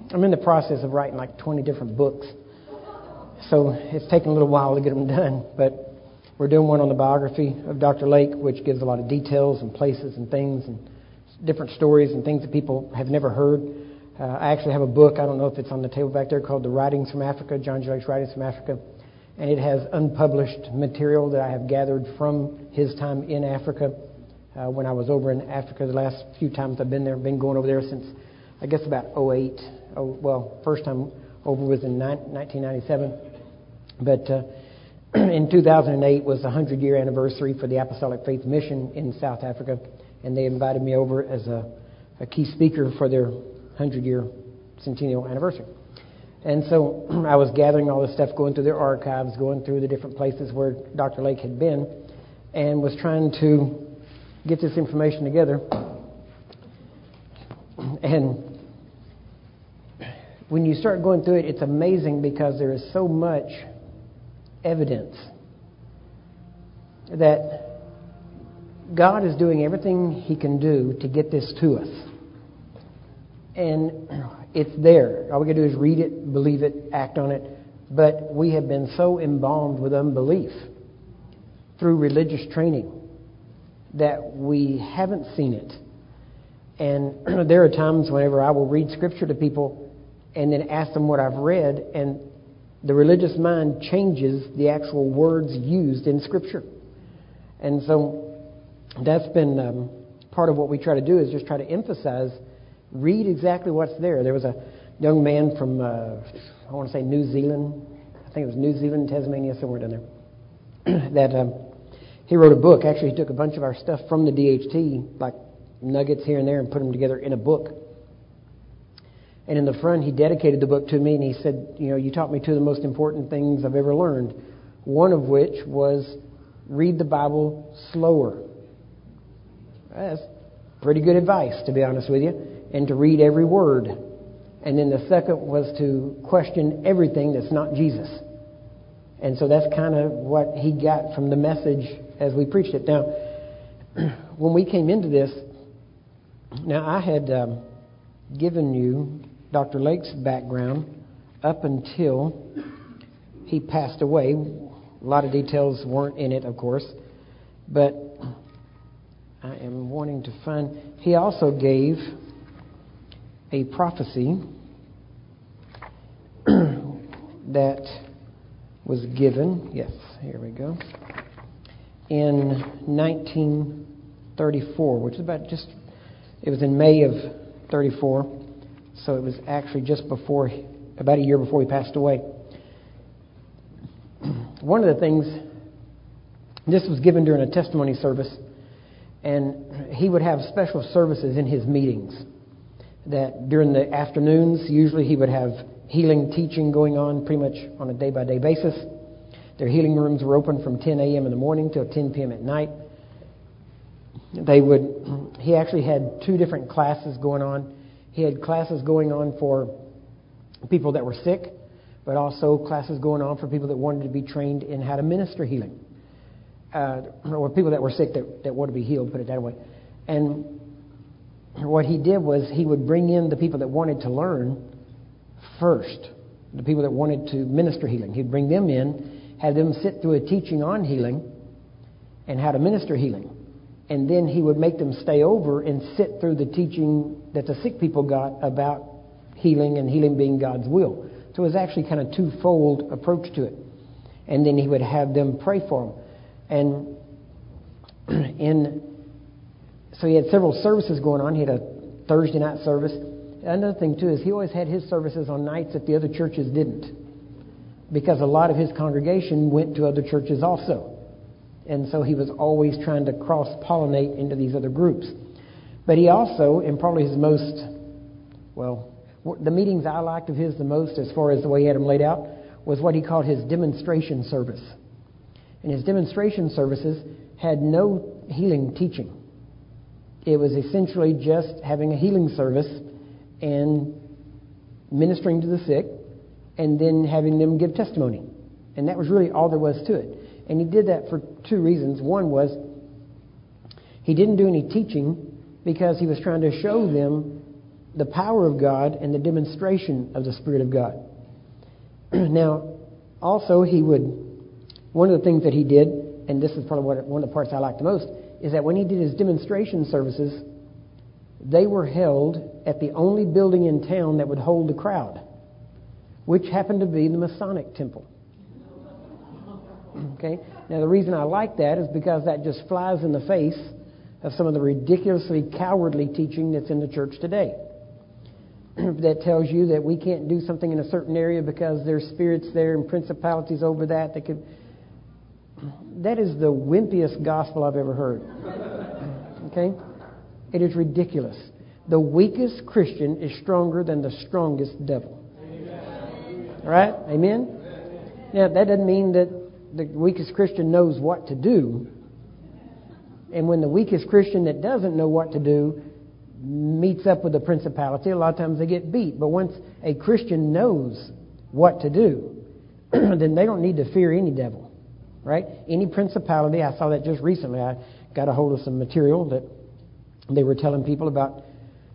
I'm in the process of writing like 20 different books. So it's taken a little while to get them done. But we're doing one on the biography of Dr. Lake, which gives a lot of details and places and things and different stories and things that people have never heard. I actually have a book, I don't know if it's on the table back there, called The Writings from Africa, John G. Lake's Writings from Africa. And it has unpublished material that I have gathered from his time in Africa. When I was over in Africa, the last few times I've been there, been going over there since, I guess, about 2008. First time over was in 1997. But in 2008 was the 100-year anniversary for the Apostolic Faith Mission in South Africa. And they invited me over as a key speaker for their 100-year centennial anniversary. And so I was gathering all this stuff, going through their archives, going through the different places where Dr. Lake had been, and was trying to get this information together. And when you start going through it, it's amazing because there is so much evidence that God is doing everything He can do to get this to us. And it's there. All we got to do is read it, believe it, act on it. But we have been so embalmed with unbelief through religious training that we haven't seen it. And there are times whenever I will read Scripture to people and then ask them what I've read, and the religious mind changes the actual words used in Scripture. And so that's been part of what we try to do, is just try to emphasize, read exactly what's there. There was a young man from, I want to say New Zealand. I think it was New Zealand, Tasmania, somewhere down there, that he wrote a book. Actually, he took a bunch of our stuff from the DHT, like nuggets here and there, and put them together in a book. And in the front, he dedicated the book to me, and he said, you taught me two of the most important things I've ever learned, one of which was read the Bible slower. That's pretty good advice, to be honest with you, and to read every word. And then the second was to question everything that's not Jesus. And so that's kind of what he got from the message as we preached it. Now, when we came into this, now I had given you Dr. Lake's background up until he passed away. A lot of details weren't in it, of course, but I am wanting to find... He also gave a prophecy that was given, yes, here we go, in 1934, which is it was in May of 34, so it was actually just before, about a year before he passed away. One of the things, this was given during a testimony service, and he would have special services in his meetings, that during the afternoons, usually he would have healing teaching going on pretty much on a day-by-day basis. Their healing rooms were open from 10 a.m. in the morning till 10 p.m. at night. He actually had two different classes going on. He had classes going on for people that were sick, but also classes going on for people that wanted to be trained in how to minister healing. Or people that were sick that wanted to be healed, put it that way. And what he did was he would bring in the people that wanted to learn first, the people that wanted to minister healing. He'd bring them in, have them sit through a teaching on healing and how to minister healing. And then he would make them stay over and sit through the teaching that the sick people got about healing and healing being God's will. So it was actually kind of twofold approach to it. And then he would have them pray for them. And so he had several services going on. He had a Thursday night service. Another thing, too, is he always had his services on nights that the other churches didn't, because a lot of his congregation went to other churches also. And so he was always trying to cross-pollinate into these other groups. But he also, and probably his most, the meetings I liked of his the most, as far as the way he had them laid out, was what he called his demonstration service. And his demonstration services had no healing teaching. It was essentially just having a healing service and ministering to the sick, and then having them give testimony. And that was really all there was to it. And he did that for two reasons. One was he didn't do any teaching because he was trying to show them the power of God and the demonstration of the Spirit of God. Now, also one of the things that he did, and this is probably one of the parts I like the most, is that when he did his demonstration services, they were held at the only building in town that would hold the crowd, which happened to be the Masonic Temple. Okay? Now, the reason I like that is because that just flies in the face of some of the ridiculously cowardly teaching that's in the church today. That tells you that we can't do something in a certain area because there's spirits there and principalities over that. That is the wimpiest gospel I've ever heard. Okay? It is ridiculous. The weakest Christian is stronger than the strongest devil. All right? Amen? Now, that doesn't mean that the weakest Christian knows what to do. And when the weakest Christian that doesn't know what to do meets up with the principality, a lot of times they get beat. But once a Christian knows what to do, then they don't need to fear any devil, right? Any principality. I saw that just recently. I got a hold of some material that they were telling people about,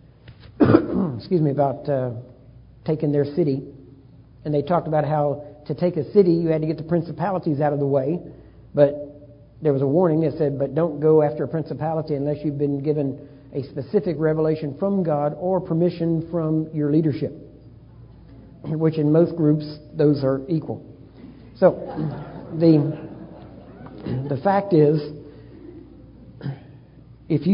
taking their city. And they talked about how to take a city, you had to get the principalities out of the way. But there was a warning that said, but don't go after a principality unless you've been given a specific revelation from God or permission from your leadership, which in most groups, those are equal. So the fact is, if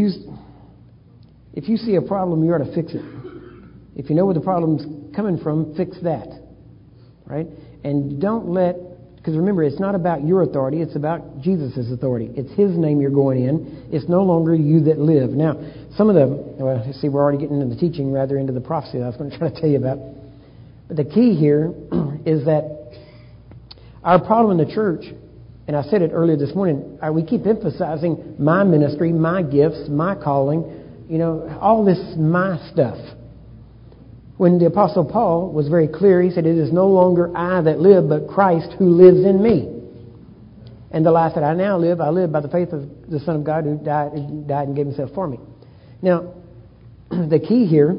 you see a problem, you ought to fix it. If you know where the problem's coming from, fix that, right? And don't because remember, it's not about your authority, it's about Jesus' authority. It's His name you're going in. It's no longer you that live. Now, we're already getting into the teaching rather into the prophecy that I was going to try to tell you about. But the key here is that our problem in the church, and I said it earlier this morning, we keep emphasizing my ministry, my gifts, my calling, all this my stuff. When the Apostle Paul was very clear, he said, it is no longer I that live, but Christ who lives in me. And the life that I now live, I live by the faith of the Son of God who died and gave Himself for me. Now, the key here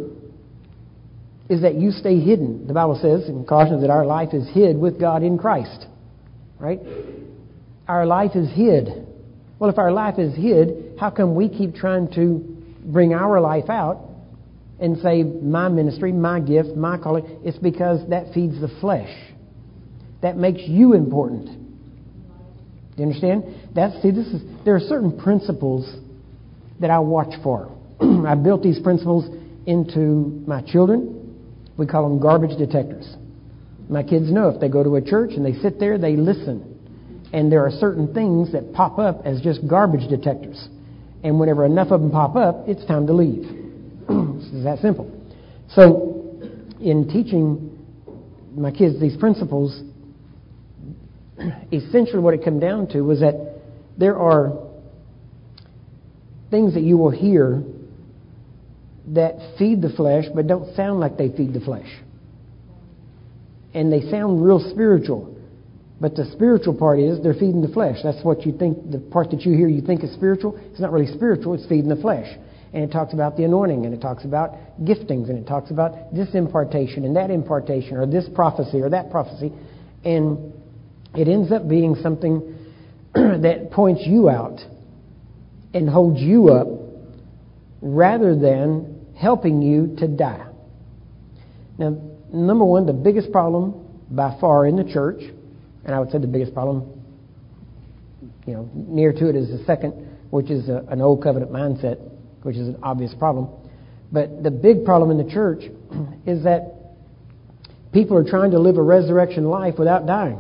is that you stay hidden. The Bible says in Colossians that our life is hid with God in Christ. Right? Our life is hid. Well, if our life is hid, how come we keep trying to bring our life out and say, my ministry, my gift, my calling? It's because that feeds the flesh. That makes you important. Do you understand? There are certain principles that I watch for. I built these principles into my children. We call them garbage detectors. My kids know if they go to a church and they sit there, they listen. And there are certain things that pop up as just garbage detectors. And whenever enough of them pop up, it's time to leave. It's that simple. So, in teaching my kids these principles, essentially what it came down to was that there are things that you will hear that feed the flesh but don't sound like they feed the flesh. And they sound real spiritual. But the spiritual part is they're feeding the flesh. That's what you think, the part that you hear you think is spiritual. It's not really spiritual, it's feeding the flesh. And it talks about the anointing, and it talks about giftings, and it talks about this impartation and that impartation, or this prophecy or that prophecy. And it ends up being something that points you out and holds you up rather than helping you to die. Now, number one, the biggest problem by far in the church, and I would say the biggest problem, near to it is the second, which is an old covenant mindset, which is an obvious problem. But the big problem in the church is that people are trying to live a resurrection life without dying.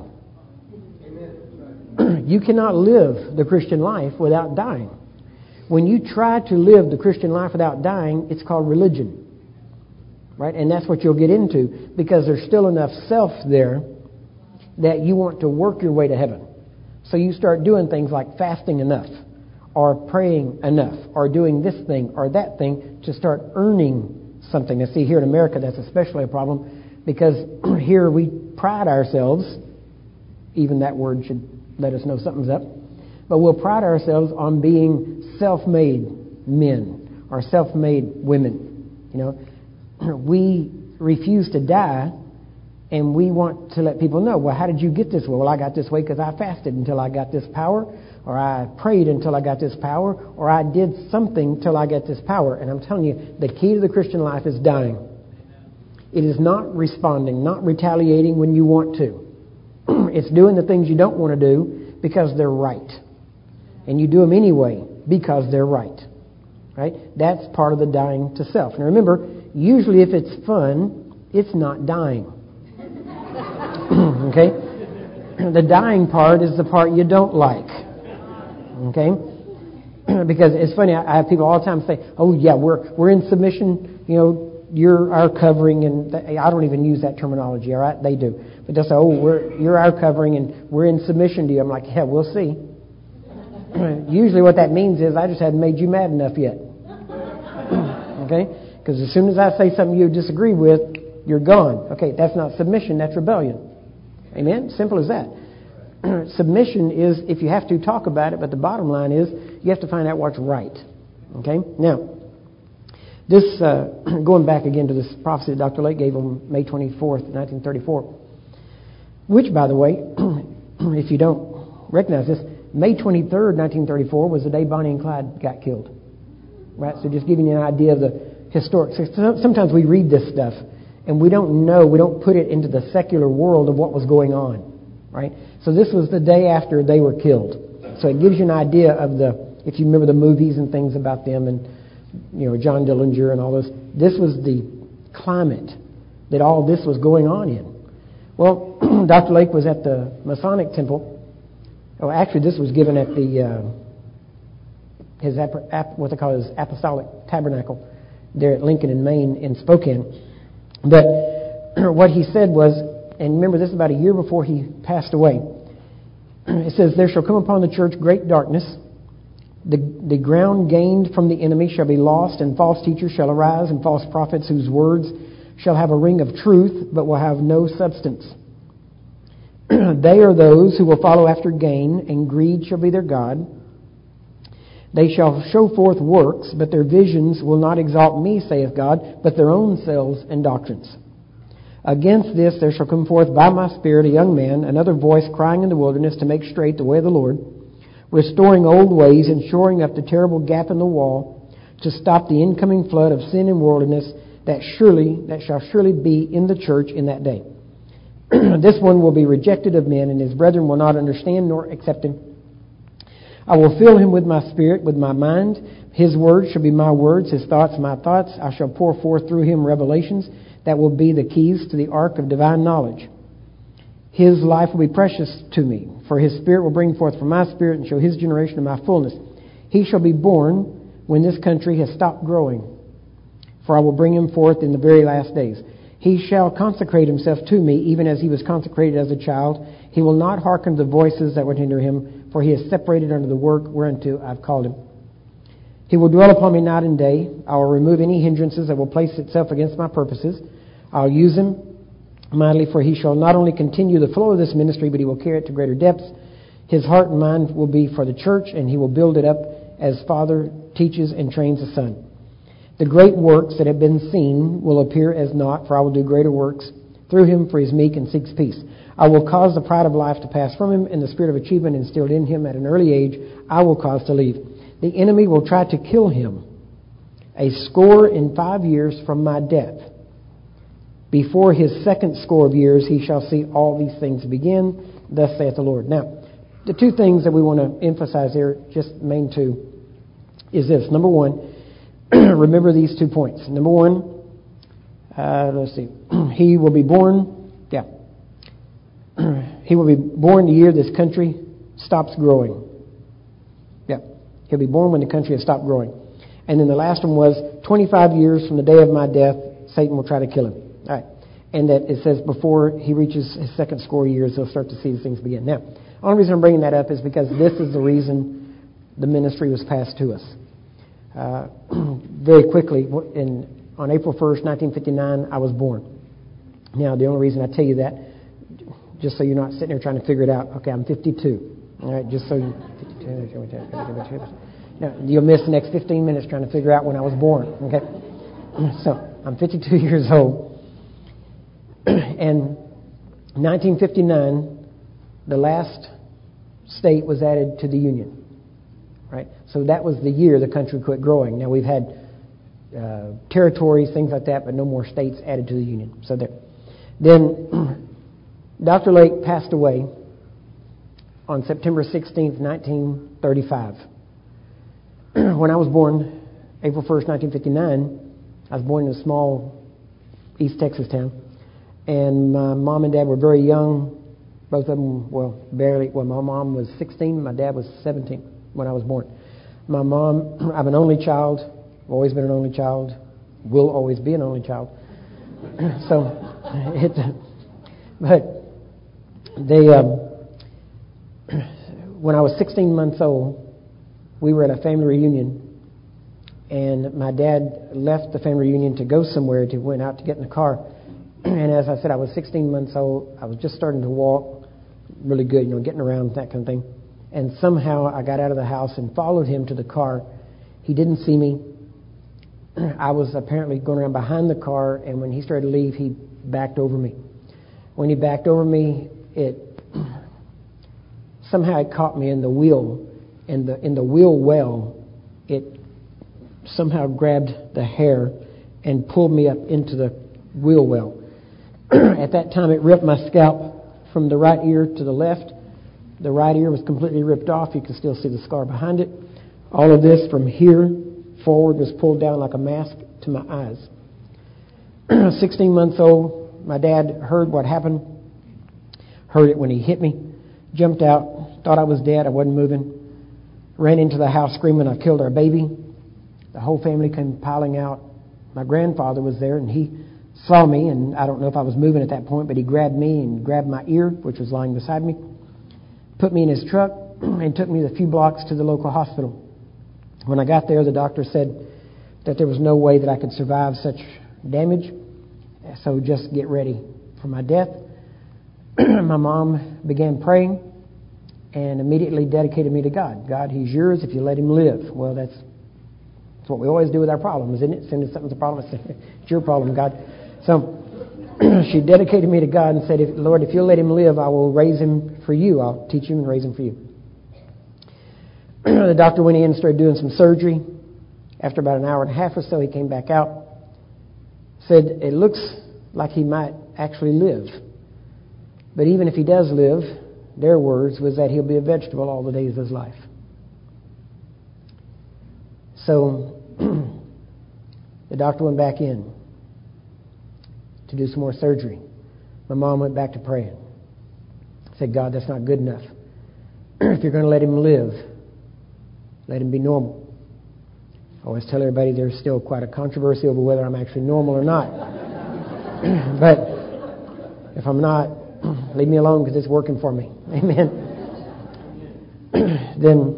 You cannot live the Christian life without dying. When you try to live the Christian life without dying, it's called religion. Right? And that's what you'll get into, because there's still enough self there that you want to work your way to heaven. So you start doing things like fasting enough, or praying enough, or doing this thing or that thing to start earning something. Now, see, here in America, that's especially a problem, because here we pride ourselves, even that word should let us know something's up, but we'll pride ourselves on being self-made men or self-made women. we refuse to die, and we want to let people know, well, how did you get this way? Well, I got this way because I fasted until I got this power, or I prayed until I got this power, or I did something till I got this power. And I'm telling you, the key to the Christian life is dying. It is not responding, not retaliating when you want to. It's doing the things you don't want to do because they're right. And you do them anyway because they're right. Right? That's part of the dying to self. Now remember, usually if it's fun, it's not dying. Okay? The dying part is the part you don't like. Okay? Because it's funny, I have people all the time say, oh yeah, we're in submission, you're our covering, and I don't even use that terminology, all right? They do. But they'll say, oh, you're our covering and we're in submission to you. I'm like, yeah, we'll see. Usually what that means is I just hadn't made you mad enough yet. Okay? Because as soon as I say something you disagree with, you're gone. Okay, that's not submission, that's rebellion. Amen? Simple as that. Submission is if you have to talk about it, but the bottom line is you have to find out what's right. Okay? Now, this, going back again to this prophecy that Dr. Lake gave on May 24th, 1934, which, by the way, if you don't recognize this, May 23rd, 1934 was the day Bonnie and Clyde got killed. Right? So just giving you an idea of the historic. Sometimes we read this stuff and we don't know, we don't put it into the secular world of what was going on. Right? So this was the day after they were killed. So it gives you an idea of if you remember the movies and things about them and, John Dillinger and all those. This was the climate that all this was going on in. Well, Dr. Lake was at the Masonic Temple. Oh, actually, this was given at his what they call his Apostolic Tabernacle there at Lincoln in Maine in Spokane. But what he said was, and remember this is about a year before he passed away, it says, there shall come upon the church great darkness. The ground gained from the enemy shall be lost, and false teachers shall arise, and false prophets whose words shall have a ring of truth, but will have no substance. They are those who will follow after gain, and greed shall be their God. They shall show forth works, but their visions will not exalt me, saith God, but their own selves and doctrines. Against this there shall come forth by my Spirit a young man, another voice crying in the wilderness to make straight the way of the Lord, restoring old ways and shoring up the terrible gap in the wall, to stop the incoming flood of sin and worldliness that shall surely be in the church in that day. This one will be rejected of men, and his brethren will not understand nor accept him. I will fill him with my Spirit, with my mind. His words shall be my words, his thoughts my thoughts. I shall pour forth through him revelations that will be the keys to the ark of divine knowledge. His life will be precious to me, for his Spirit will bring forth from my Spirit and show his generation of my fullness. He shall be born when this country has stopped growing, for I will bring him forth in the very last days. He shall consecrate himself to me, even as he was consecrated as a child. He will not hearken to the voices that would hinder him, for he is separated unto the work whereunto I've called him. He will dwell upon me night and day. I will remove any hindrances that will place itself against my purposes. I'll use him mightily, for he shall not only continue the flow of this ministry, but he will carry it to greater depths. His heart and mind will be for the church, and he will build it up as Father teaches and trains the Son. The great works that have been seen will appear as naught, for I will do greater works through him, for he is meek and seeks peace. I will cause the pride of life to pass from him, and the spirit of achievement instilled in him at an early age I will cause to leave. The enemy will try to kill him 105 years from my death. Before his 2 years he shall see all these things begin, thus saith the Lord. Now, the two things that we want to emphasize here, just main two, is this. Number one, remember these 2 points. Number one, let's see. He will be born, he will be born the year this country stops growing. He'll be born when the country has stopped growing. And then the last one was 25 years from the day of my death, Satan will try to kill him. All right. And that it says before he reaches his 2 years, he'll start to see these things begin. Now, the only reason I'm bringing that up is because this is the reason the ministry was passed to us. Very quickly, on April 1st, 1959, I was born. Now, the only reason I tell you that, just so you're not sitting there trying to figure it out, okay, I'm 52. All right, just so you... Now, you'll miss the next 15 minutes trying to figure out when I was born, okay? So, I'm 52 years old. And 1959, the last state was added to the Union. Right? So that was the year the country quit growing. Now we've had territories, things like that, but no more states added to the Union. So there. Then Dr. Lake passed away on September 16th, 1935. When I was born, April 1st, 1959, I was born in a small East Texas town. And my mom and dad were very young. Both of them, barely. Well, my mom was 16, my dad was 17 when I was born. My mom, I'm an only child. I've always been an only child. Will always be an only child. But they, when I was 16 months old, we were at a family reunion, and my dad left the family reunion to go somewhere. He went out to get in the car, and as I said, I was 16 months old. I was just starting to walk really good, getting around, that kind of thing. And somehow I got out of the house and followed him to the car. He didn't see me. I was apparently going around behind the car, and when he started to leave, he backed over me. When he backed over me, somehow it caught me in the wheel. In the wheel well, it somehow grabbed the hair and pulled me up into the wheel well. At that time, it ripped my scalp from the right ear to the left. The right ear was completely ripped off. You can still see the scar behind it. All of this from here forward was pulled down like a mask to my eyes. 16 months old, my dad heard what happened, heard it when he hit me, jumped out, thought I was dead, I wasn't moving, ran into the house screaming, "I killed our baby." The whole family came piling out. My grandfather was there, and he saw me, and I don't know if I was moving at that point, but he grabbed me and grabbed my ear, which was lying beside me, put me in his truck, and took me a few blocks to the local hospital. When I got there, the doctor said that there was no way that I could survive such damage, so just get ready for my death. My mom began praying and immediately dedicated me to God. God, He's yours if you let Him live. Well, that's what we always do with our problems, isn't it? As soon as something's a problem, it's your problem, God. So she dedicated me to God and said, Lord, if you'll let him live, I will raise him for you. I'll teach him and raise him for you. The doctor went in and started doing some surgery. After about an hour and a half or so, he came back out. Said, it looks like he might actually live. But even if he does live, their words was that he'll be a vegetable all the days of his life. So the doctor went back in to do some more surgery. My mom went back to praying. Said, God, that's not good enough. If you're going to let him live, let him be normal. I always tell everybody there's still quite a controversy over whether I'm actually normal or not. But if I'm not, leave me alone because it's working for me. Amen. Then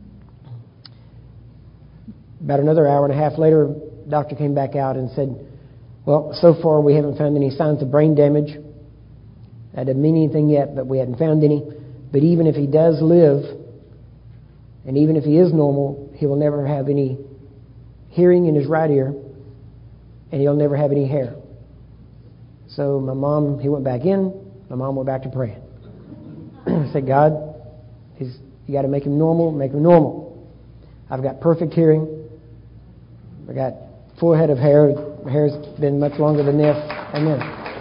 about another hour and a half later, the doctor came back out and said, well, so far we haven't found any signs of brain damage. That doesn't mean anything yet, but we hadn't found any. But even if he does live, and even if he is normal, he will never have any hearing in his right ear, and he'll never have any hair. So he went back in, my mom went back to praying. I said, God, you got to make him normal, make him normal. I've got perfect hearing. I got full head of hair. My hair's been much longer than this. Amen.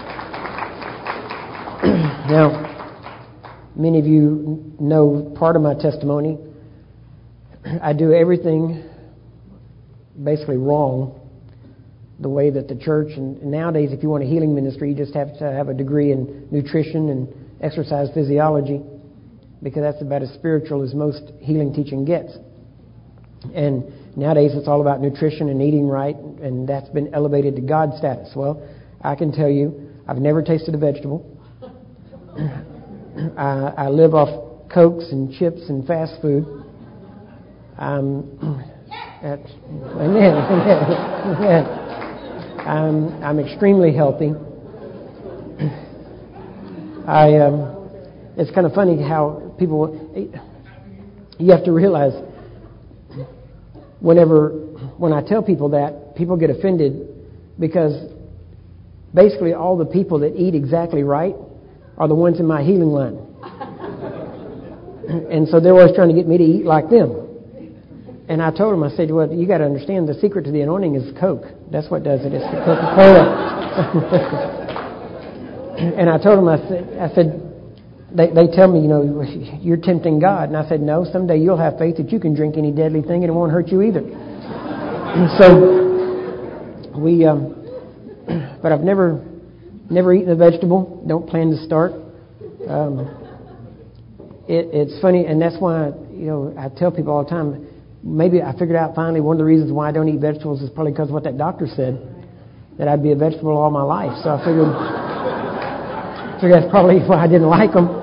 Now, many of you know part of my testimony. I do everything basically wrong, the way that the church, and nowadays if you want a healing ministry, you just have to have a degree in nutrition and exercise physiology, because that's about as spiritual as most healing teaching gets. And nowadays it's all about nutrition and eating right, and that's been elevated to God status. Well, I can tell you, I've never tasted a vegetable. I live off Cokes and chips and fast food. Amen. I'm extremely healthy. It's kind of funny how you have to realize, when I tell people that, people get offended because basically all the people that eat exactly right are the ones in my healing line. And so they're always trying to get me to eat like them. And I told them, I said, well, you got to understand the secret to the anointing is Coke. That's what does it. It's the Coca-Cola. And I told them, I said, they tell me, you're tempting God. And I said, no, someday you'll have faith that you can drink any deadly thing and it won't hurt you either. So but I've never eaten a vegetable. Don't plan to start. It's funny, and that's why, I tell people all the time, maybe I figured out finally one of the reasons why I don't eat vegetables is probably because of what that doctor said, that I'd be a vegetable all my life. So I figured that's probably why I didn't like them,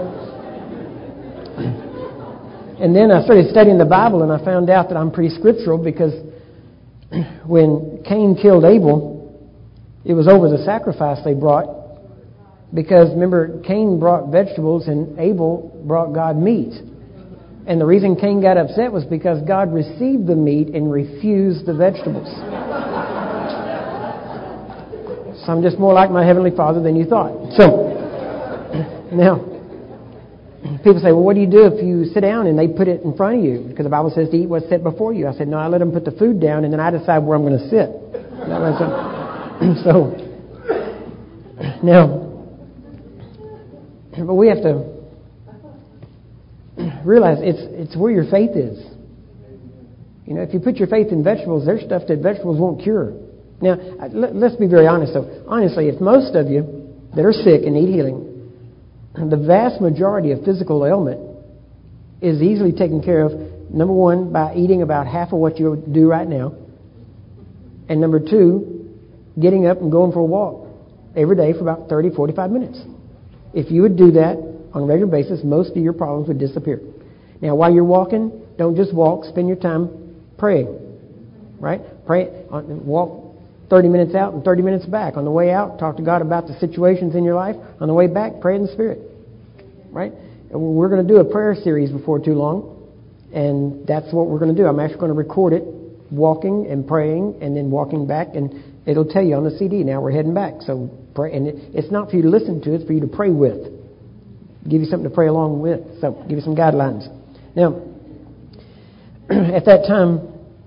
And then I started studying the Bible, and I found out that I'm pretty scriptural, because when Cain killed Abel, it was over the sacrifice they brought. Because remember, Cain brought vegetables and Abel brought God meat. And the reason Cain got upset was because God received the meat and refused the vegetables. So I'm just more like my Heavenly Father than you thought. So, now, people say, well, what do you do if you sit down and they put it in front of you? Because the Bible says to eat what's set before you. I said, no, I let them put the food down and then I decide where I'm going to sit. So, now, but we have to realize it's where your faith is. If you put your faith in vegetables, there's stuff that vegetables won't cure. Now, let's be very honest, though. Honestly, if most of you that are sick and need healing, the vast majority of physical ailment is easily taken care of, number one, by eating about half of what you do right now, and number two, getting up and going for a walk every day for about 30, 45 minutes. If you would do that on a regular basis, most of your problems would disappear. Now, while you're walking, don't just walk. Spend your time praying, right? Pray, walk 30 minutes out and 30 minutes back. On the way out, talk to God about the situations in your life. On the way back, pray in the Spirit, right? And we're going to do a prayer series before too long, and that's what we're going to do. I'm actually going to record it, walking and praying and then walking back, and it'll tell you on the CD. Now we're heading back, so pray. And it's not for you to listen to; it's for you to pray with. Give you something to pray along with. So give you some guidelines. Now, at that time,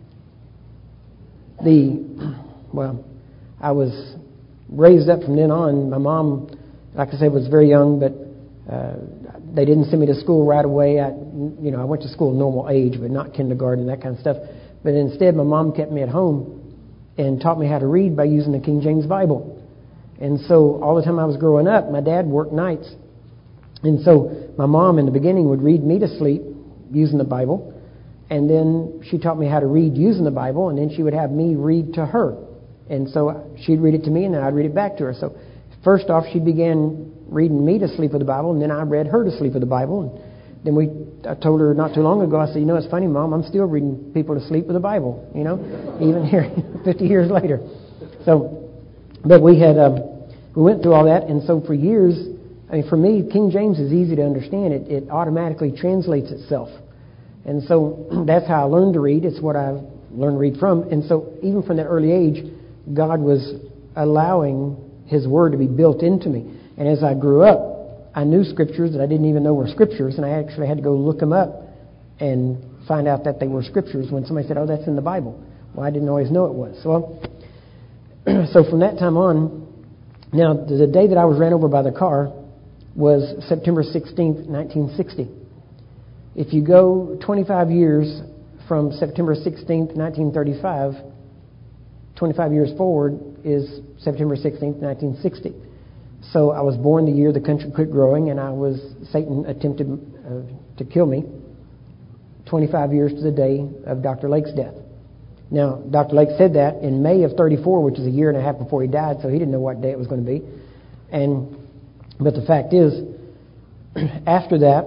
I was raised up from then on. My mom, like I said, was very young, but they didn't send me to school right away. I went to school normal age, but not kindergarten, that kind of stuff. But instead, my mom kept me at home and taught me how to read by using the King James Bible. And so all the time I was growing up, my dad worked nights. And so my mom in the beginning would read me to sleep using the Bible. And then she taught me how to read using the Bible. And then she would have me read to her. And so she'd read it to me and then I'd read it back to her. So first off, she began reading me to sleep with the Bible. And then I read her to sleep with the Bible. And then I told her not too long ago, I said, it's funny, Mom, I'm still reading people to sleep with the Bible, even here 50 years later. So, but we went through all that. And so for years, for me, King James is easy to understand. It automatically translates itself. And so that's how I learned to read. It's what I've learned to read from. And so even from that early age, God was allowing His Word to be built into me. And as I grew up, I knew scriptures that I didn't even know were scriptures, and I actually had to go look them up and find out that they were scriptures when somebody said, oh, that's in the Bible. Well, I didn't always know it was. So from that time on, now the day that I was ran over by the car was September 16th, 1960. If you go 25 years from September 16th, 1935, 25 years forward is September 16th, 1960. So I was born the year the country quit growing, and Satan attempted to kill me 25 years to the day of Dr. Lake's death. Now, Dr. Lake said that in May of 34, which is a year and a half before he died, so he didn't know what day it was going to be. But the fact is, after that,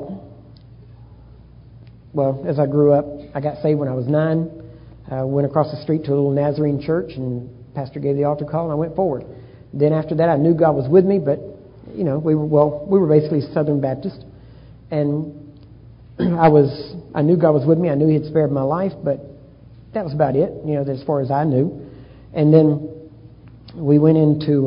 as I grew up, I got saved when I was 9. I went across the street to a little Nazarene church, and pastor gave the altar call, and I went forward. Then after that, I knew God was with me, but, we were basically Southern Baptist. And I knew God was with me. I knew He had spared my life, but that was about it, as far as I knew. And then we went into,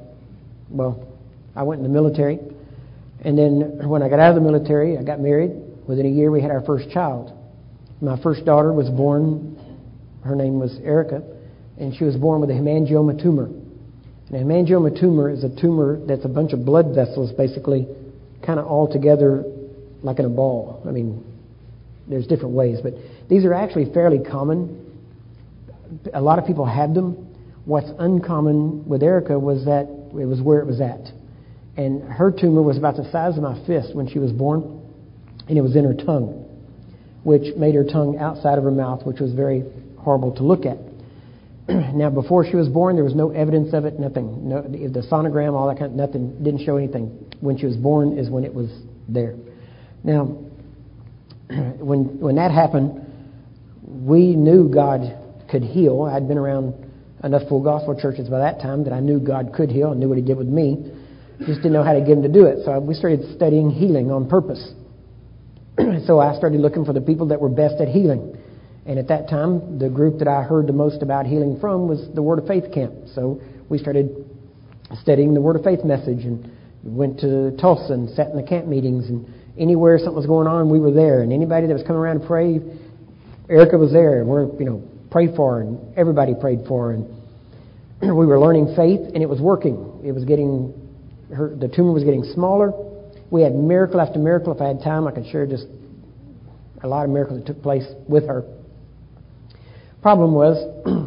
I went in the military. And then when I got out of the military, I got married. Within a year, we had our first child. My first daughter was born. Her name was Erica, and she was born with a hemangioma tumor. And a hemangioma tumor is a tumor that's a bunch of blood vessels, basically, kind of all together like in a ball. I mean, there's different ways, but these are actually fairly common. A lot of people have them. What's uncommon with Erica was that it was where it was at. And her tumor was about the size of my fist when she was born, and it was in her tongue, which made her tongue outside of her mouth, which was very horrible to look at. Now, before she was born, there was no evidence of it, nothing. No, the sonogram, all that kind of nothing, didn't show anything. When she was born is when it was there. Now, when that happened, we knew God could heal. I'd been around enough full gospel churches by that time that I knew God could heal. I knew what He did with me. Just didn't know how to get Him to do it. So we started studying healing on purpose. So I started looking for the people that were best at healing. And at that time, the group that I heard the most about healing from was the Word of Faith camp. So we started studying the Word of Faith message and went to Tulsa and sat in the camp meetings. And anywhere something was going on, we were there. And anybody that was coming around to pray, Erica was there. And we're, pray for her. And everybody prayed for her. And we were learning faith, and it was working. It was getting, the tumor was getting smaller. We had miracle after miracle. If I had time, I could share just a lot of miracles that took place with her. Problem was,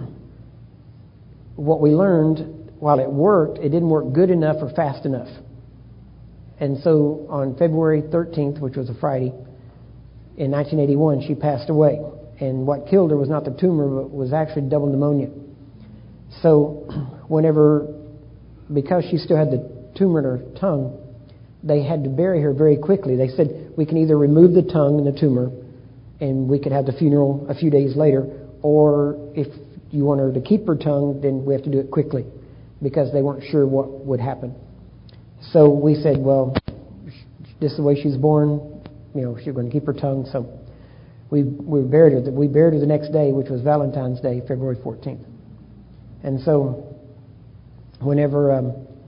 what we learned, while it worked, it didn't work good enough or fast enough. And so on February 13th, which was a Friday, in 1981, she passed away. And what killed her was not the tumor, but was actually double pneumonia. So because she still had the tumor in her tongue, they had to bury her very quickly. They said, we can either remove the tongue and the tumor, and we could have the funeral a few days later, or if you want her to keep her tongue, then we have to do it quickly, because they weren't sure what would happen. So we said, well, this is the way she's born, she's going to keep her tongue. So we buried her. We buried her the next day, which was Valentine's Day, February 14th. And so whenever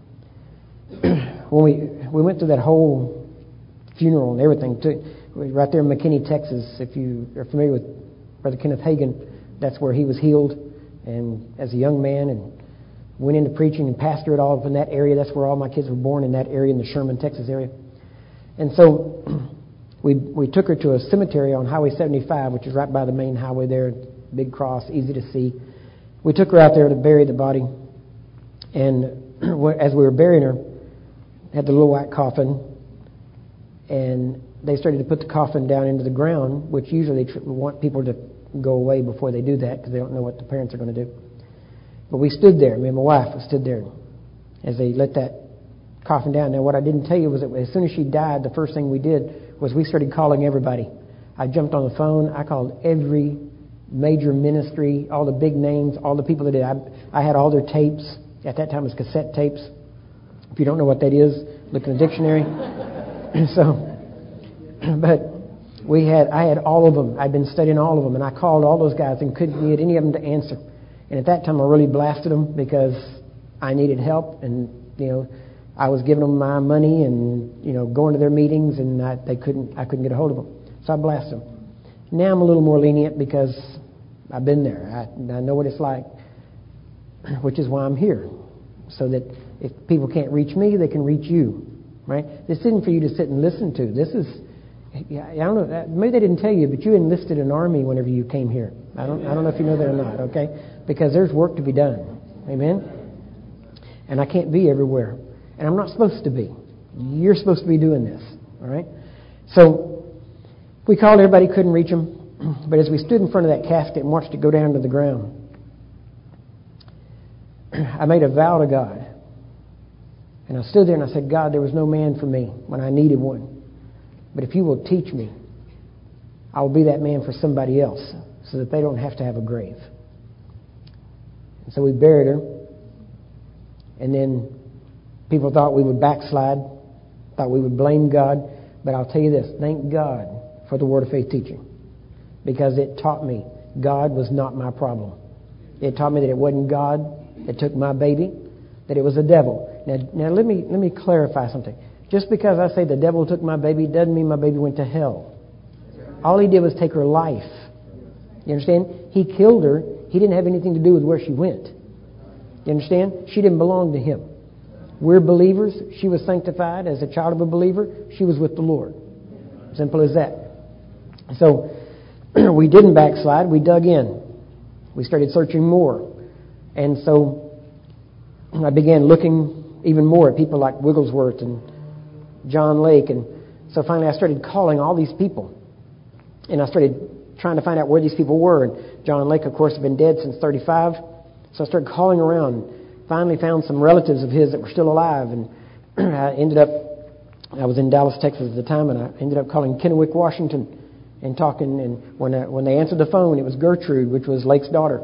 when we went through that whole funeral and everything, right there in McKinney, Texas, if you are familiar with Brother Kenneth Hagin, that's where he was healed, and as a young man, and went into preaching and pastored all up in that area. That's where all my kids were born, in that area, in the Sherman, Texas area. And so we took her to a cemetery on Highway 75, which is right by the main highway there, big cross, easy to see. We took her out there to bury the body, and as we were burying her, had the little white coffin, and they started to put the coffin down into the ground, which usually they want people to go away before they do that, because they don't know what the parents are going to do. But we stood there, me and my wife stood there as they let that coffin down. Now, what I didn't tell you was that as soon as she died, the first thing we did was we started calling everybody. I jumped on the phone. I called every major ministry, all the big names, all the people that did. I had all their tapes. At that time, it was cassette tapes. If you don't know what that is, look in the dictionary. But I had all of them. I'd been studying all of them, and I called all those guys and couldn't get any of them to answer. And at that time, I really blasted them because I needed help, and I was giving them my money and going to their meetings, and I couldn't get a hold of them. So I blasted them. Now I'm a little more lenient because I've been there. I know what it's like, which is why I'm here, so that if people can't reach me, they can reach you. Right? This isn't for you to sit and listen to. This is, I don't know, maybe they didn't tell you, but you enlisted an army whenever you came here. I don't know if you know that or not, okay? Because there's work to be done. Amen? And I can't be everywhere. And I'm not supposed to be. You're supposed to be doing this. All right? So we called everybody, couldn't reach them. But as we stood in front of that casket and watched it go down to the ground, I made a vow to God. And I stood there and I said, God, there was no man for me when I needed one. But if you will teach me, I will be that man for somebody else so that they don't have to have a grave. And so we buried her. And then people thought we would backslide, thought we would blame God. But I'll tell you this, thank God for the Word of Faith teaching, because it taught me God was not my problem. It taught me that it wasn't God that took my baby, that it was the devil. Now let me clarify something. Just because I say the devil took my baby doesn't mean my baby went to hell. All he did was take her life. You understand? He killed her. He didn't have anything to do with where she went. You understand? She didn't belong to him. We're believers. She was sanctified as a child of a believer. She was with the Lord. Simple as that. So we didn't backslide. We dug in. We started searching more. And so I began looking even more at people like Wigglesworth and John Lake. And so finally I started calling all these people. And I started trying to find out where these people were. And John Lake, of course, had been dead since 35. So I started calling around. Finally found some relatives of his that were still alive. And I was in Dallas, Texas at the time, and I ended up calling Kennewick, Washington, and talking. And when they answered the phone, it was Gertrude, which was Lake's daughter.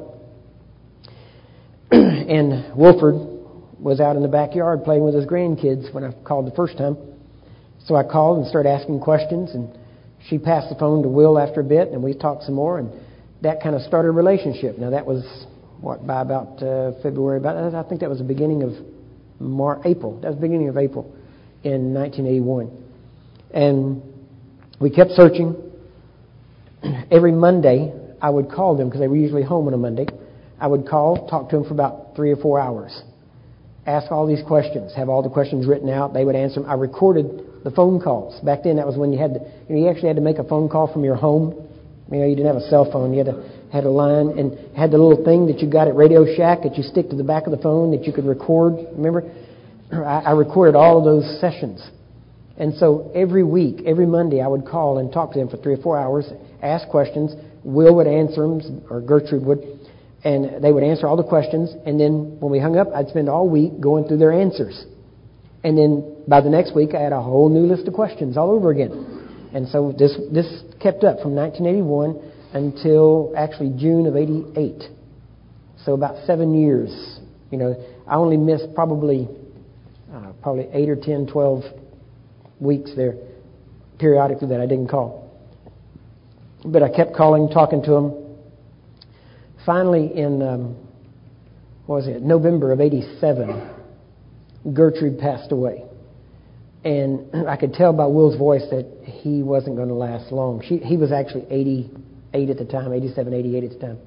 And Wilford was out in the backyard playing with his grandkids when I called the first time. So I called and started asking questions, and she passed the phone to Will after a bit, and we talked some more, and that kind of started a relationship. Now that was, by about February, I think that was the beginning of April. That was the beginning of April in 1981. And we kept searching. Every Monday, I would call them, because they were usually home on a Monday. I would call, talk to them for about 3 or 4 hours. Ask all these questions, have all the questions written out. They would answer them. I recorded the phone calls. Back then, that was when you had to, you actually had to make a phone call from your home. You didn't have a cell phone. You had a line and had the little thing that you got at Radio Shack that you stick to the back of the phone that you could record. Remember? I recorded all of those sessions. And so every week, every Monday, I would call and talk to them for 3 or 4 hours, ask questions. Will would answer them, or Gertrude would, and they would answer all the questions. And then when we hung up, I'd spend all week going through their answers. And then by the next week, I had a whole new list of questions all over again. And so this kept up from 1981 until actually June of 88. So about 7 years. I only missed probably 8 or 10, 12 weeks there periodically that I didn't call. But I kept calling, talking to them. Finally in, November of 87, Gertrude passed away. And I could tell by Will's voice that he wasn't going to last long. He was actually 88 at the time, 87, 88 at the time.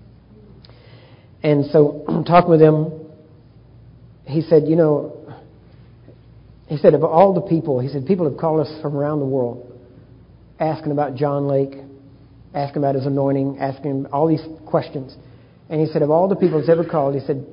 And so talking with him, he said, of all the people, he said, people have called us from around the world asking about John Lake, asking about his anointing, asking him all these questions. And he said, of all the people that's ever called, he said,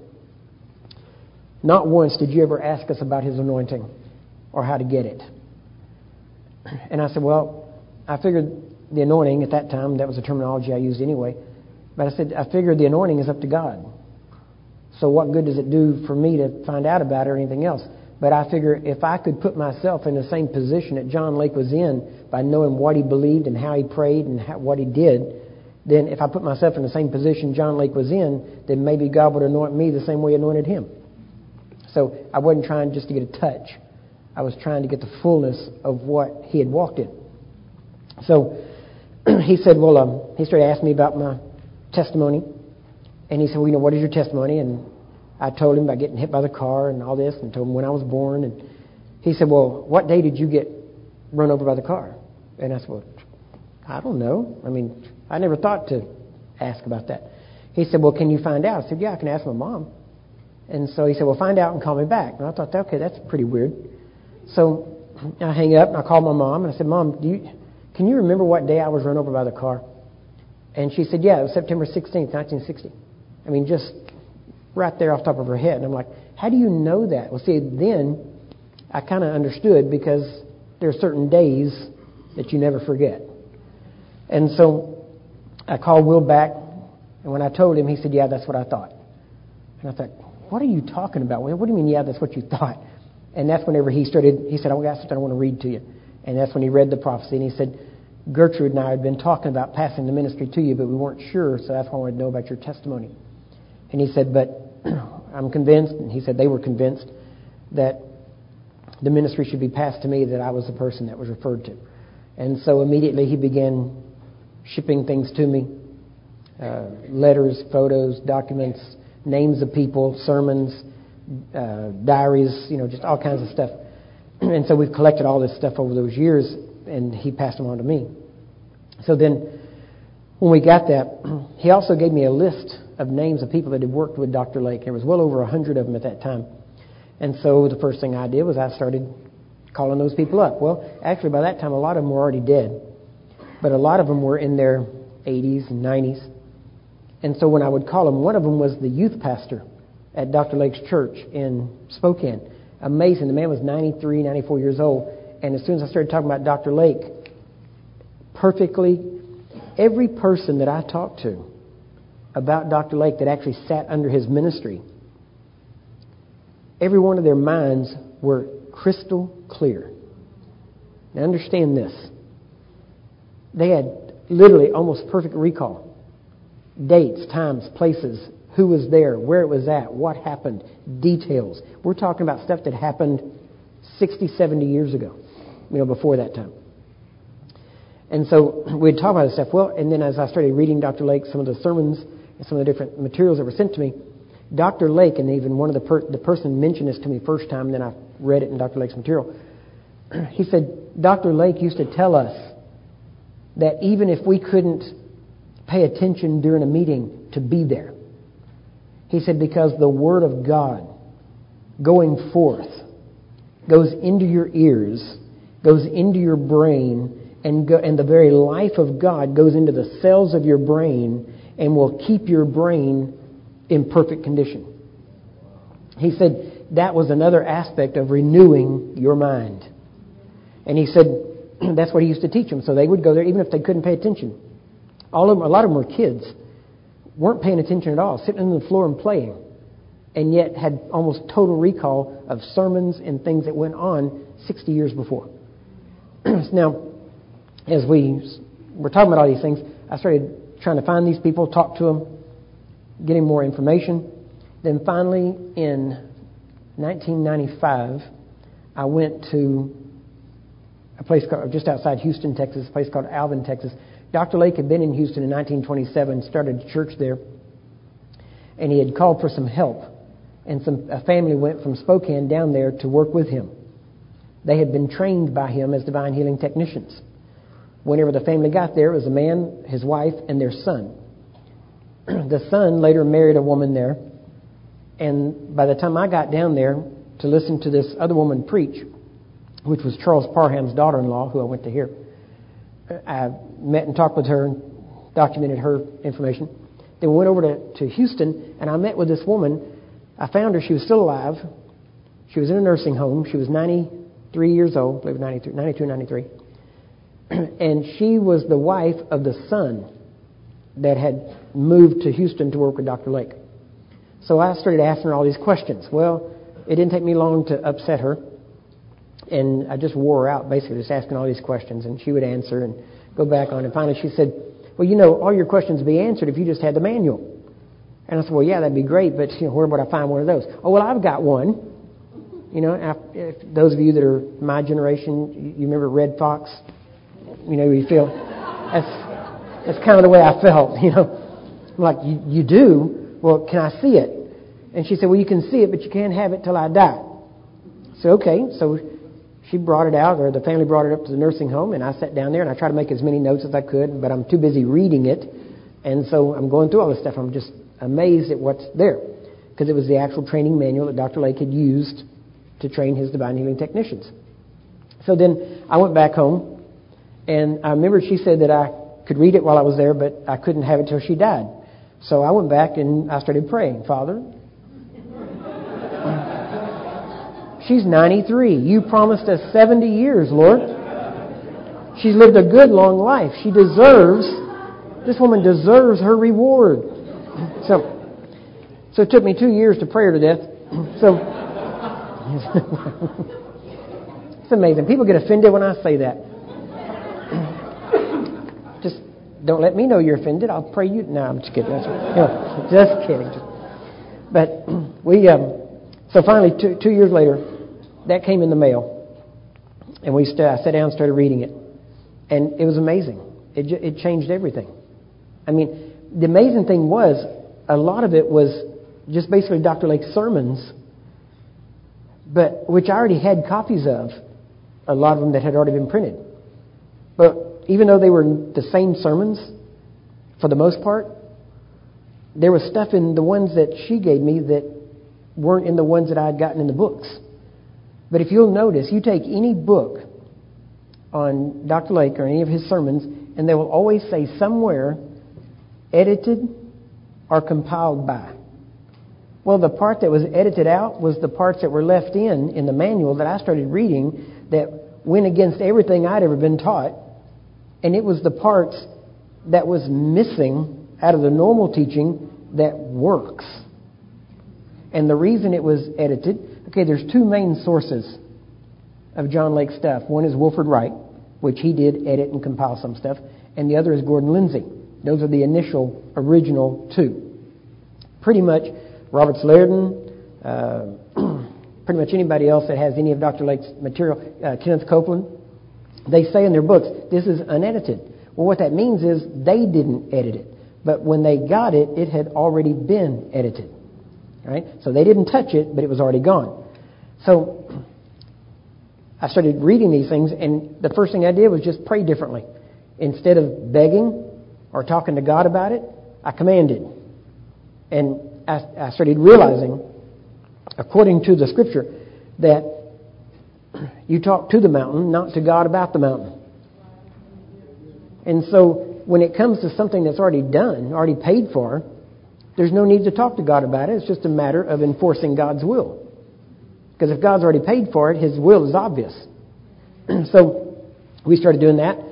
not once did you ever ask us about his anointing or how to get it. And I said, well, I figured the anointing at that time, that was the terminology I used anyway, but I said, I figured the anointing is up to God. So what good does it do for me to find out about it or anything else? But I figure if I could put myself in the same position that John Lake was in by knowing what he believed and how he prayed and what he did, then if I put myself in the same position John Lake was in, then maybe God would anoint me the same way he anointed him. So I wasn't trying just to get a touch. I was trying to get the fullness of what he had walked in. So he said, he started asking me about my testimony. And he said, what is your testimony? And I told him about getting hit by the car and all this, and told him when I was born. And he said, what day did you get run over by the car? And I said, I don't know. I never thought to ask about that. He said, can you find out? I said, yeah, I can ask my mom. And so he said, find out and call me back. And I thought, okay, that's pretty weird. So I hang up and I called my mom and I said, Mom, can you remember what day I was run over by the car? And she said, yeah, it was September 16th, 1960. Just right there off the top of her head. And I'm like, how do you know that? Well, see, then I kind of understood because there are certain days that you never forget. And so I called Will back, and when I told him, he said, yeah, that's what I thought. And I thought, what are you talking about? What do you mean, yeah, that's what you thought? And that's whenever he said, I got something I want to read to you. And that's when he read the prophecy, and he said, Gertrude and I had been talking about passing the ministry to you, but we weren't sure, so that's why I wanted to know about your testimony. And he said, but I'm convinced, and he said they were convinced, that the ministry should be passed to me, that I was the person that was referred to. And so immediately he began shipping things to me, letters, photos, documents, names of people, sermons, diaries, just all kinds of stuff. And so we've collected all this stuff over those years, and he passed them on to me. So then when we got that, he also gave me a list of names of people that had worked with Dr. Lake. There was well over 100 of them at that time. And so the first thing I did was I started calling those people up. Well, actually, by that time, a lot of them were already dead. But a lot of them were in their 80s and 90s. And so when I would call them, one of them was the youth pastor at Dr. Lake's church in Spokane. Amazing. The man was 93, 94 years old. And as soon as I started talking about Dr. Lake, perfectly, every person that I talked to about Dr. Lake that actually sat under his ministry, every one of their minds were crystal clear. Now understand this. They had literally almost perfect recall. Dates, times, places, who was there, where it was at, what happened, details. We're talking about stuff that happened 60, 70 years ago, before that time. And so we'd talk about this stuff. Well, and then as I started reading Dr. Lake, some of the sermons and some of the different materials that were sent to me, Dr. Lake, and even one of the person mentioned this to me first time, and then I read it in Dr. Lake's material. He said, Dr. Lake used to tell us that even if we couldn't pay attention during a meeting, to be there. He said, because the Word of God going forth goes into your ears, goes into your brain, and the very life of God goes into the cells of your brain and will keep your brain in perfect condition. He said that was another aspect of renewing your mind. And he said that's what he used to teach them. So they would go there even if they couldn't pay attention. A lot of them were kids, weren't paying attention at all, sitting on the floor and playing, and yet had almost total recall of sermons and things that went on 60 years before. Now, as we were talking about all these things, I started trying to find these people, talk to them, getting more information. Then finally, in 1995, I went to a place called, just outside Houston, Texas, a place called Alvin, Texas. Dr. Lake had been in Houston in 1927, started a church there, and he had called for some help. And a family went from Spokane down there to work with him. They had been trained by him as divine healing technicians. Whenever the family got there, it was a man, his wife, and their son. The son later married a woman there, and by the time I got down there to listen to this other woman preach, which was Charles Parham's daughter-in-law, who I went to hear, I met and talked with her and documented her information. Then we went over to Houston, and I met with this woman. I found her. She was still alive. She was in a nursing home. She was 93 years old, I believe 92, 93. And she was the wife of the son that had moved to Houston to work with Dr. Lake. So I started asking her all these questions. Well, it didn't take me long to upset her. And I just wore her out, basically, just asking all these questions. And she would answer and go back on. And finally she said, well, all your questions would be answered if you just had the manual. And I said, well, yeah, that'd be great, but where would I find one of those? Oh, well, I've got one. If those of you that are my generation, you remember Red Fox? You feel, that's kind of the way I felt, I'm like, you do? Well, can I see it? And she said, well, you can see it, but you can't have it till I die. So, okay, so she brought it out, or the family brought it up to the nursing home, and I sat down there and I tried to make as many notes as I could, but I'm too busy reading it. And so I'm going through all this stuff. I'm just amazed at what's there, because it was the actual training manual that Dr. Lake had used to train his divine healing technicians. So then I went back home, and I remember she said that I could read it while I was there, but I couldn't have it till she died. So I went back and I started praying, Father, she's 93. You promised us 70 years, Lord. She's lived a good, long life. This woman deserves her reward. So it took me 2 years to pray her to death. So it's amazing. People get offended when I say that. Just don't let me know you're offended. I'll pray you. No, I'm just kidding. Just kidding. But so finally, two years later, that came in the mail, and I sat down and started reading it, and it was amazing. It changed everything. I mean, the amazing thing was, a lot of it was just basically Dr. Lake's sermons, but which I already had copies of, a lot of them that had already been printed. But even though they were the same sermons, for the most part, there was stuff in the ones that she gave me that weren't in the ones that I had gotten in the books. But if you'll notice, you take any book on Dr. Lake or any of his sermons, and they will always say somewhere, edited or compiled by. Well, the part that was edited out was the parts that were left in the manual that I started reading that went against everything I'd ever been taught. And it was the parts that was missing out of the normal teaching that works. And the reason it was edited, okay, there's two main sources of John Lake's stuff. One is Wilford Wright, which he did edit and compile some stuff, and the other is Gordon Lindsay. Those are the initial, original two. Pretty much Robert Slaughter, pretty much anybody else that has any of Dr. Lake's material, Kenneth Copeland, they say in their books, this is unedited. Well, what that means is they didn't edit it. But when they got it, it had already been edited. Right? So they didn't touch it, but it was already gone. So I started reading these things, and the first thing I did was just pray differently. Instead of begging or talking to God about it, I commanded. And I started realizing, according to the Scripture, that you talk to the mountain, not to God about the mountain. And so when it comes to something that's already done, already paid for, there's no need to talk to God about it. It's just a matter of enforcing God's will. Because if God's already paid for it, His will is obvious. So we started doing that.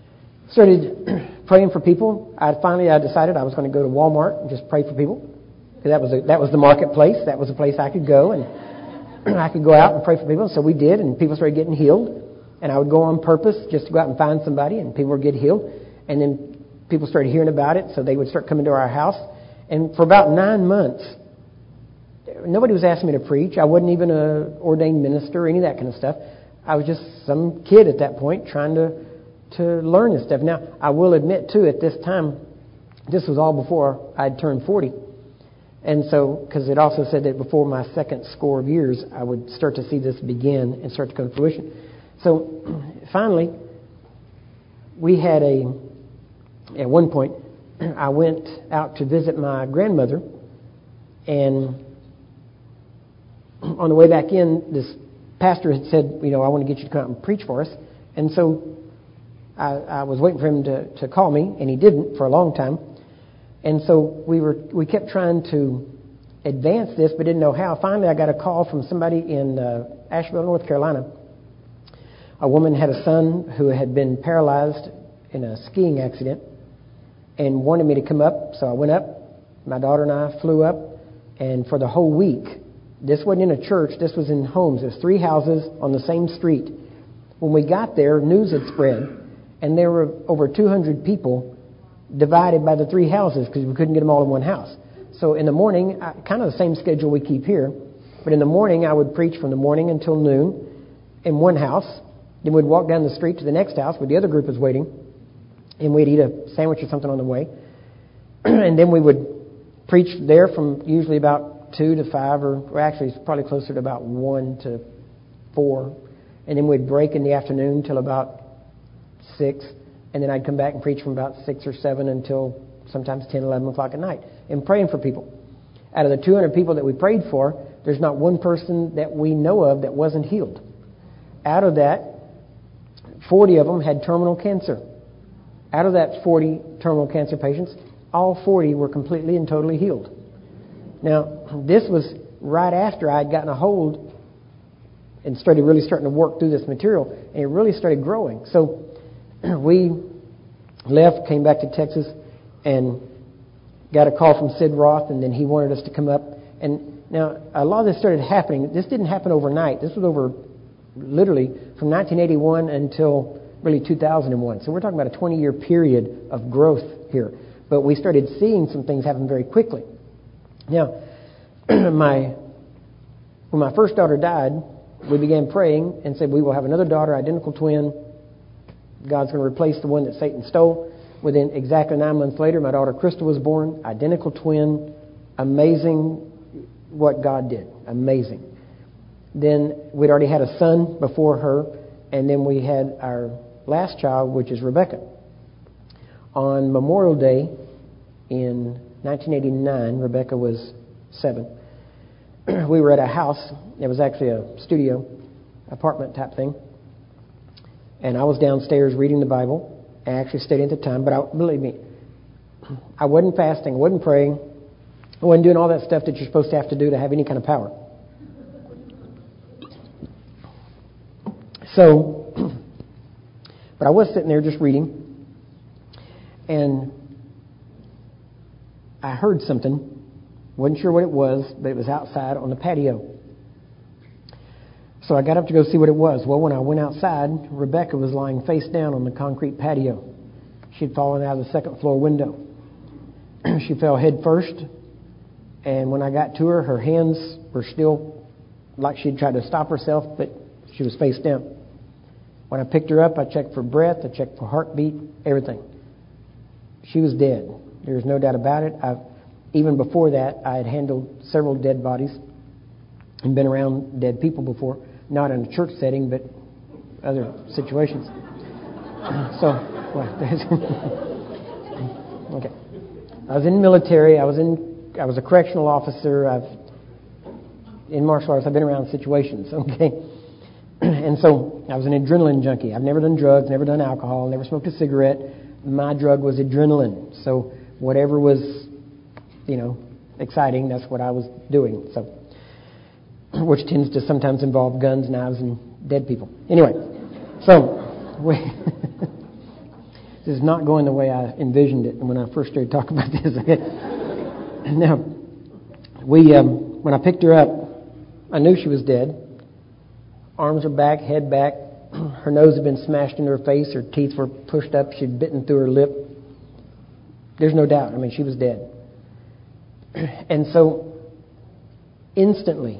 Started praying for people. I decided I was going to go to Walmart and just pray for people. Because that was the marketplace. That was the place I could go. And I could go out and pray for people. So we did, and people started getting healed. And I would go on purpose just to go out and find somebody, and people would get healed. And then people started hearing about it, so they would start coming to our house. And for about 9 months, nobody was asking me to preach. I wasn't even an ordained minister or any of that kind of stuff. I was just some kid at that point trying to learn this stuff. Now, I will admit, too, at this time, this was all before I'd turned 40. And so, because it also said that before my second score of years, I would start to see this begin and start to come to fruition. So, finally, we had at one point, I went out to visit my grandmother, and on the way back in, this pastor had said, I want to get you to come out and preach for us. And so I was waiting for him to call me, and he didn't for a long time. And so we kept trying to advance this, but didn't know how. Finally, I got a call from somebody in Asheville, North Carolina. A woman had a son who had been paralyzed in a skiing accident and wanted me to come up. So I went up. My daughter and I flew up. And for the whole week, this wasn't in a church. This was in homes. There's 3 houses on the same street. When we got there, news had spread. And there were over 200 people divided by the 3 houses because we couldn't get them all in one house. So in the morning, kind of the same schedule we keep here. But in the morning, I would preach from the morning until noon in one house. Then we'd walk down the street to the next house where the other group was waiting. And we'd eat a sandwich or something on the way. And then we would preach there from usually about 2 to 5, or actually it's probably closer to about 1 to 4. And then we'd break in the afternoon till about 6. And then I'd come back and preach from about 6 or 7 until sometimes 10, 11 o'clock at night. And praying for people. Out of the 200 people that we prayed for, there's not one person that we know of that wasn't healed. Out of that, 40 of them had terminal cancer. Out of that 40 terminal cancer patients, all 40 were completely and totally healed. Now, this was right after I had gotten a hold and starting to work through this material, and it really started growing. So we left, came back to Texas, and got a call from Sid Roth, and then he wanted us to come up. And now, a lot of this started happening. This didn't happen overnight. This was over, literally, from 1981 until really 2001. So we're talking about a 20-year period of growth here. But we started seeing some things happen very quickly. Now, when my first daughter died, we began praying and said, we will have another daughter, identical twin. God's going to replace the one that Satan stole. Within exactly 9 months later, my daughter Crystal was born, identical twin, amazing what God did. Amazing. Then we'd already had a son before her, and then we had our last child, which is Rebecca. On Memorial Day in 1989, Rebecca was 7. We were at a house. It was actually a studio, apartment type thing. And I was downstairs reading the Bible. I actually studied at the time, but believe me, I wasn't fasting, I wasn't praying, I wasn't doing all that stuff that you're supposed to have to do to have any kind of power. So, but I was sitting there just reading, and I heard something. Wasn't sure what it was, but it was outside on the patio. So I got up to go see what it was. Well, when I went outside, Rebecca was lying face down on the concrete patio. She'd fallen out of the second floor window. She fell head first, and when I got to her, her hands were still like she'd tried to stop herself, but she was face down. When I picked her up, I checked for breath, I checked for heartbeat, everything. She was dead. There's no doubt about it. Even before that, I had handled several dead bodies and been around dead people before, not in a church setting, but other situations. Okay. I was in the military. I was a correctional officer. In martial arts, I've been around situations. Okay. And so I was an adrenaline junkie. I've never done drugs, never done alcohol, never smoked a cigarette. My drug was adrenaline. So whatever was, exciting, that's what I was doing. So, which tends to sometimes involve guns, knives, and dead people. Anyway, so this is not going the way I envisioned it when I first started talking about this. Now, when I picked her up, I knew she was dead. Arms were back, head back. Her nose had been smashed into her face. Her teeth were pushed up. She'd bitten through her lip. There's no doubt. She was dead. And so, instantly,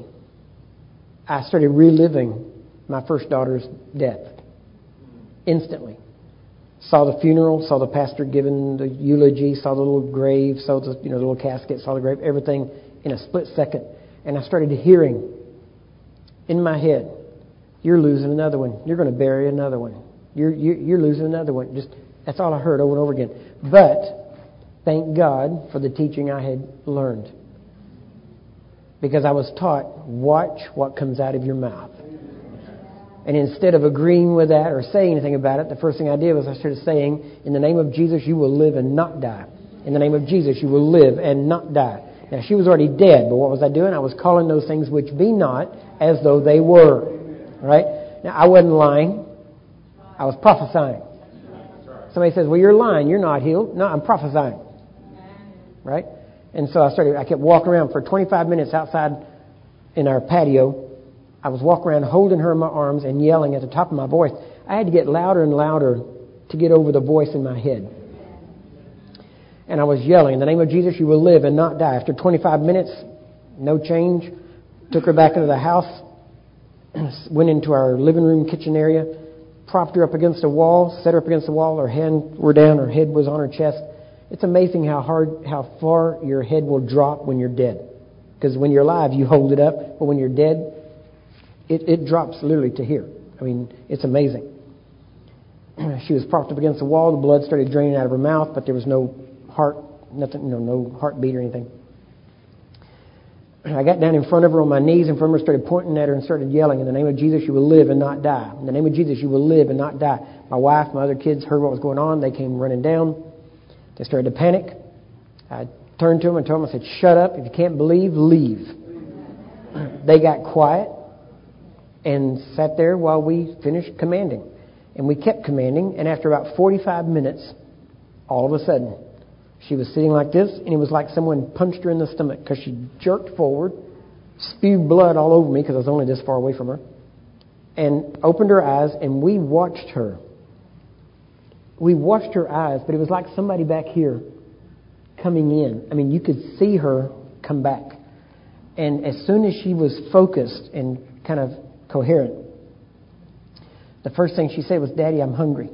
I started reliving my first daughter's death. Instantly. Saw the funeral, saw the pastor giving the eulogy, saw the little grave, saw the little casket, saw the grave, everything in a split second. And I started hearing in my head, "You're losing another one. You're going to bury another one. You're losing another one." That's all I heard over and over again. But thank God for the teaching I had learned. Because I was taught, watch what comes out of your mouth. And instead of agreeing with that or saying anything about it, the first thing I did was I started saying, "In the name of Jesus, you will live and not die. In the name of Jesus, you will live and not die." Now, she was already dead, but what was I doing? I was calling those things which be not as though they were. Right? Now, I wasn't lying. I was prophesying. Somebody says, "Well, you're lying. You're not healed." No, I'm prophesying. Right? And so I kept walking around for 25 minutes outside in our patio. I was walking around holding her in my arms and yelling at the top of my voice. I had to get louder and louder to get over the voice in my head. And I was yelling, "In the name of Jesus, you will live and not die." After 25 minutes, no change. Took her back into the house. Went into our living room, kitchen area. Propped her up against a wall. Set her up against the wall. Her hands were down. Her head was on her chest. It's amazing how far your head will drop when you're dead. Because when you're alive, you hold it up. But when you're dead, it drops literally to here. It's amazing. She was propped up against the wall. The blood started draining out of her mouth, but there was no heart, nothing, no heartbeat or anything. I got down in front of her on my knees in front of her, started pointing at her and started yelling, "In the name of Jesus, you will live and not die. In the name of Jesus, you will live and not die." My wife, my other kids heard what was going on. They came running down. They started to panic. I turned to them and told them, I said, "Shut up. If you can't believe, leave." They got quiet and sat there while we finished commanding. And we kept commanding, and after about 45 minutes, all of a sudden, she was sitting like this, and it was like someone punched her in the stomach because she jerked forward, spewed blood all over me because I was only this far away from her, and opened her eyes, and we watched her. We watched her eyes, but it was like somebody back here coming in. You could see her come back. And as soon as she was focused and kind of coherent, the first thing she said was, "Daddy, I'm hungry."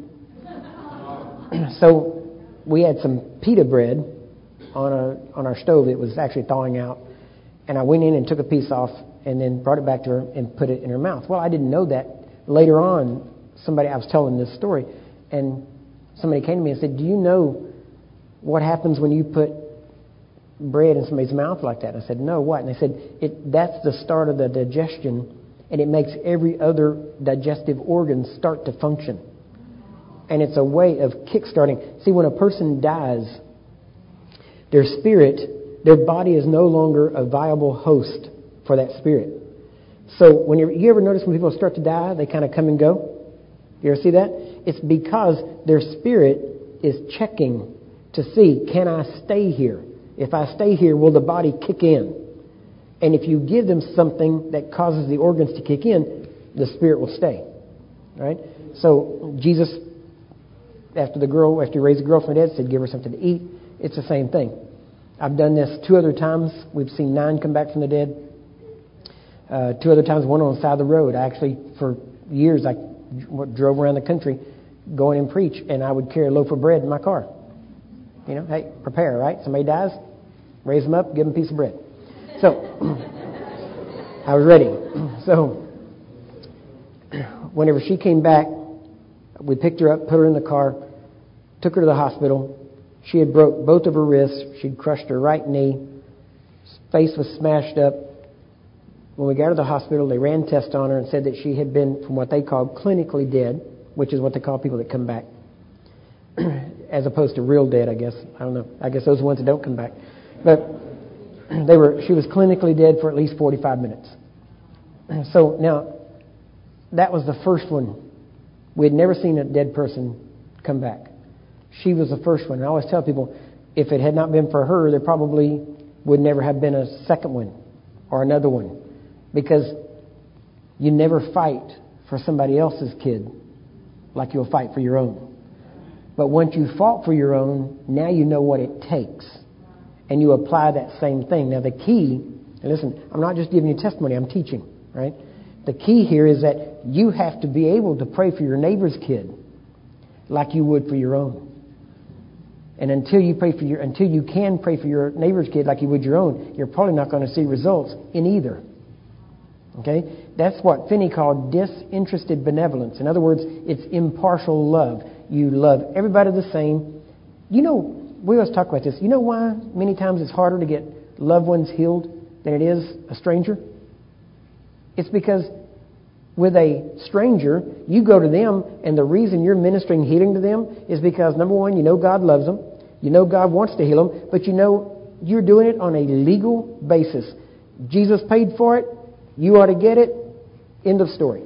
So we had some pita bread on our stove. It was actually thawing out. And I went in and took a piece off and then brought it back to her and put it in her mouth. Well, I didn't know that. Later on, I was telling this story, and somebody came to me and said, do you know what happens when you put bread in somebody's mouth like that? And I said, no, what? And they said, that's the start of the digestion, and it makes every other digestive organ start to function. And it's a way of kickstarting. See, when a person dies, their spirit, their body is no longer a viable host for that spirit. So when you ever notice when people start to die, they kind of come and go? You ever see that? It's because their spirit is checking to see, can I stay here? If I stay here, will the body kick in? And if you give them something that causes the organs to kick in, the spirit will stay. Right? So Jesus, after he raised the girl from the dead, said, give her something to eat. It's the same thing. I've done this 2 other times. We've seen 9 come back from the dead. 2 other times, one on the side of the road. Actually, for years, I drove around the country going and preach, and I would carry a loaf of bread in my car. You know, hey, prepare, right? Somebody dies, raise them up, give them a piece of bread. So, I was ready. So, whenever she came back, we picked her up, put her in the car, took her to the hospital. She had broke both of her wrists. She'd crushed her right knee. Face was smashed up. When we got her to the hospital, they ran tests on her and said that she had been, from what they called, clinically dead, which is what they call people that come back, as opposed to real dead, I guess. I don't know. I guess those are the ones that don't come back. But she was clinically dead for at least 45 minutes. So now, that was the first one. We had never seen a dead person come back. She was the first one. And I always tell people, if it had not been for her, there probably would never have been a second one or another one. Because you never fight for somebody else's kid like you'll fight for your own. But once you fought for your own, now you know what it takes. And you apply that same thing. Now the key, and listen, I'm not just giving you testimony, I'm teaching, right? The key here is that you have to be able to pray for your neighbor's kid like you would for your own. And until you can pray for your neighbor's kid like you would your own, you're probably not going to see results in either. Okay? That's what Finney called disinterested benevolence. In other words, it's impartial love. You love everybody the same. You know, we always talk about this. You know why many times it's harder to get loved ones healed than it is a stranger? It's because with a stranger, you go to them, and the reason you're ministering healing to them is because, number one, you know God loves them. You know God wants to heal them, but you know you're doing it on a legal basis. Jesus paid for it. You ought to get it. End of story.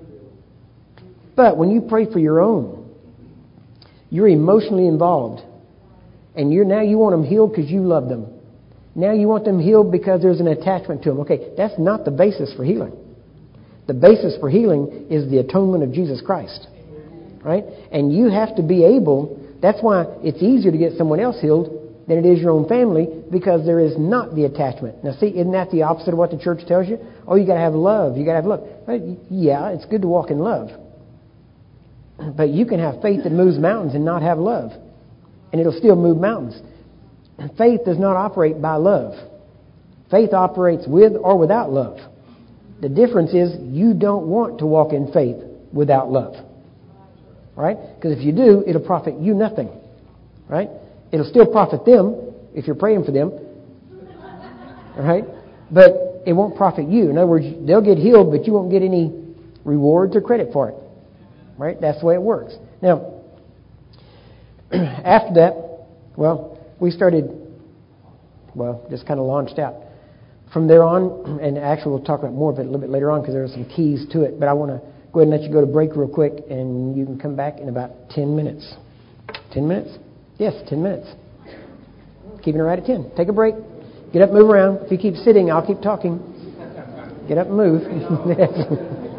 But when you pray for your own, you're emotionally involved. And now you want them healed because you love them. Now you want them healed because there's an attachment to them. Okay, that's not the basis for healing. The basis for healing is the atonement of Jesus Christ. Right? And you have to be able, that's why it's easier to get someone else healed than it is your own family, because there is not the attachment. Now see, isn't that the opposite of what the church tells you? Oh, you got to have love. You got to have love. Right? Yeah, it's good to walk in love. But you can have faith that moves mountains and not have love. And it'll still move mountains. Faith does not operate by love. Faith operates with or without love. The difference is you don't want to walk in faith without love. Right? Because if you do, it'll profit you nothing. Right? It'll still profit them if you're praying for them. Right? But it won't profit you. In other words, they'll get healed, but you won't get any rewards or credit for it. Right? That's the way it works. Now, after that, we started, just kind of launched out. From there on, and actually we'll talk about more of it a little bit later on because there are some keys to it, but I want to go ahead and let you go to break real quick, and you can come back in about 10 minutes. 10 minutes? Yes, 10 minutes. Keeping it right at 10. Take a break. Get up, move around. If you keep sitting, I'll keep talking. Get up and move.